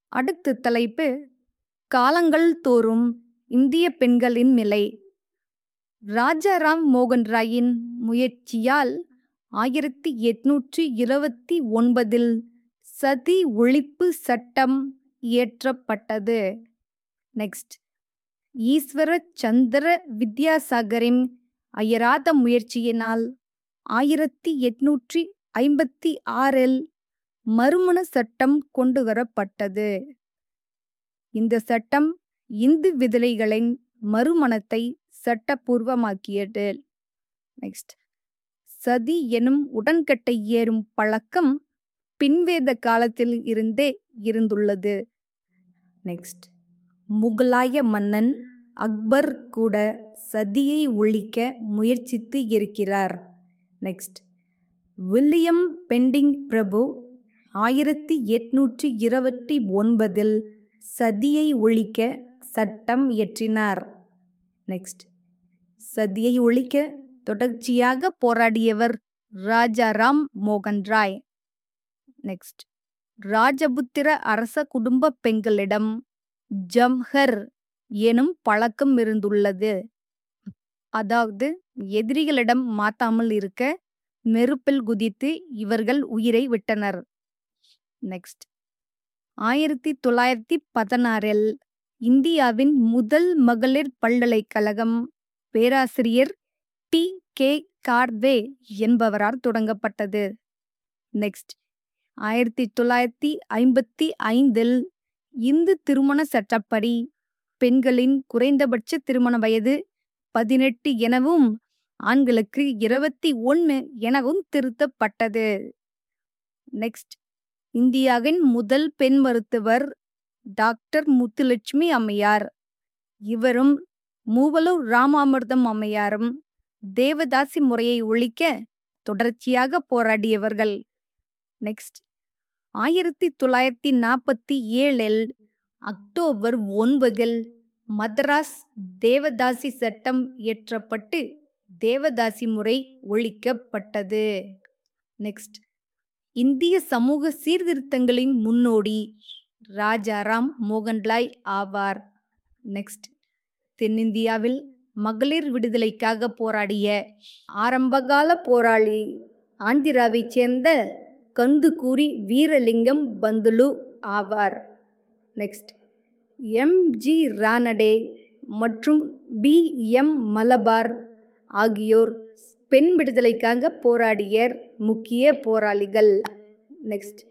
அடுத்த தலைப்பு காலங்கள் தோறும் இந்திய பெண்களின் நிலை. ராஜாராம் மோகன் ராயின் முயற்சியால் 1829 சதி ஒழிப்பு சட்டம் இயற்றப்பட்டது. நெக்ஸ்ட், ஈஸ்வர சந்திர வித்யாசாகரின் அயராத முயற்சியினால் 1856 மறுமண சட்டம் கொண்டுவரப்பட்டது. இந்த சட்டம் இந்து விதவைகளின் மறுமணத்தை சட்டபூர்வமாக்கியது. நெக்ஸ்ட், சதி எனும் உடன்கட்டை ஏறும் பழக்கம் பின்வேத காலத்தில் இருந்தே இருந்துள்ளது. நெக்ஸ்ட், முகலாய மன்னன் அக்பர் கூட சதியை ஒழிக்க முயற்சித்து இருக்கிறார். நெக்ஸ்ட், வில்லியம் பெண்டிங் பிரபு 1829 சதியை ஒழிக்க சட்டம் இயற்றினார். நெக்ஸ்ட், சதியை ஒழிக்க தொடர்ச்சியாக போராடியவர் ராஜாராம் மோகன் ராய். நெக்ஸ்ட், ராஜபுத்திர அரச குடும்ப பெண்களிடம் ஜம்ஹர் எனும் பழக்கம் இருந்துள்ளது. அதாவது எதிரிகளிடம் மாட்டாமல் இருக்க நெருப்பில் குதித்து இவர்கள் உயிரை விட்டனர். நெக்ஸ்ட், 1916 இந்தியாவின் முதல் மகளிர் பல்கலைக்கழகம் பேராசிரியர் T.K. கார்வே என்பவரால் தொடங்கப்பட்டது. நெக்ஸ்ட், 1955 இந்து திருமண சட்டப்படி பெண்களின் குறைந்தபட்ச திருமண வயது 18 எனவும் ஆண்களுக்கு 21 எனவும் திருத்தப்பட்டது. நெக்ஸ்ட், இந்தியாவின் முதல் பெண் மருத்துவர் டாக்டர் முத்துலட்சுமி அம்மையார். இவரும் மூவலூர் ராமாமிர்தம் அம்மையாரும் தேவதாசி முறையை ஒழிக்க தொடர்ச்சியாக போராடியவர்கள். நெக்ஸ்ட், 1947 அக்டோபர் 9 மதராஸ் தேவதாசி சட்டம் இயற்றப்பட்டு தேவதாசி முறை ஒழிக்கப்பட்டது. நெக்ஸ்ட், இந்திய சமூக சீர்திருத்தங்களின் முன்னோடி ராஜாராம் மோகன் ராய் ஆவார். நெக்ஸ்ட், தென்னிந்தியாவில் மகளிர் விடுதலைக்காக போராடிய ஆரம்பகால போராளி ஆந்திராவைச் சேர்ந்த கந்துக்கூரி வீரலிங்கம் பந்துலு ஆவார். Next, M.G. ரானடே மற்றும் B.M. மலபார் ஆகியோர் பெண் விடுதலைக்காக போராடிய முக்கிய போராளிகள். நெக்ஸ்ட்,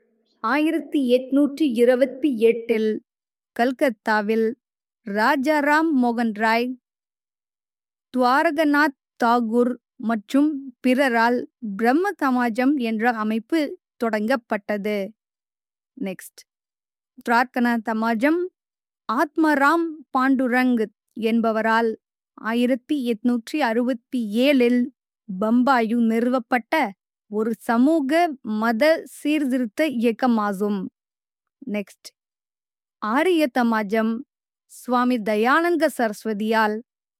1828 கல்கத்தாவில் ராஜாராம் மோகன் ராய், துவாரகநாத் தாகூர் மற்றும் பிறரால் பிரம்ம சமாஜம் என்ற அமைப்பு தொடங்கப்பட்டது. நெக்ஸ்ட், துவாரகநாத் சமாஜம் ஆத்மராம் பாண்டுரங் என்பவரால் 1867 பம்பாயில் நிறுவப்பட்ட ஒரு சமூக மத சீர்திருத்த இயக்கமாகும். நெக்ஸ்ட், ஆரிய சமாஜம் சுவாமி தயானந்த சரஸ்வதியால்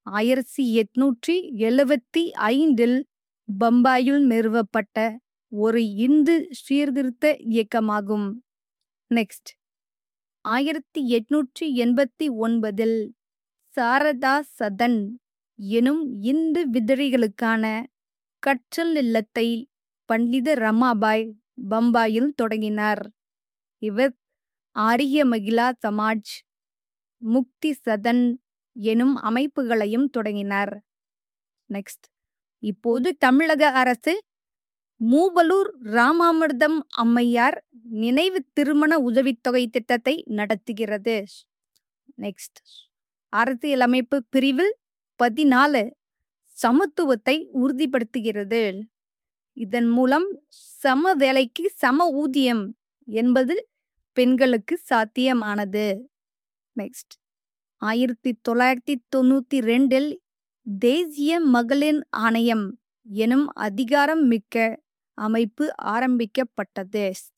1875 பம்பாயில் நிறுவப்பட்ட ஒரு இந்து சீர்திருத்த இயக்கமாகும். நெக்ஸ்ட், 1889 சாரதா சதன் எனும் இந்து விதவைகளுக்கான கற்றல் இல்லத்தை பண்டித ரமாபாய் பம்பாயில் தொடங்கினார். இவர் ஆரிய மகிழா சமாஜ், முக்தி சதன் எனும் அமைப்புகளையும் தொடங்கினார். நெக்ஸ்ட், இப்போது தமிழக அரசு மூவலூர் ராமாமிர்தம் அம்மையார் நினைவு திருமண உதவித்தொகை திட்டத்தை நடத்துகிறது. நெக்ஸ்ட், அரசியலமைப்பு பிரிவு 14 சமத்துவத்தை உறுதிப்படுத்துகிறது. இதன் மூலம் சம வேலைக்கு சம ஊதியம் என்பது பெண்களுக்கு சாத்தியமானது. நெக்ஸ்ட், 1992 தேசிய மகளிர் ஆணையம் எனும் அதிகாரம் மிக்க அமைப்பு ஆரம்பிக்கப்பட்டது.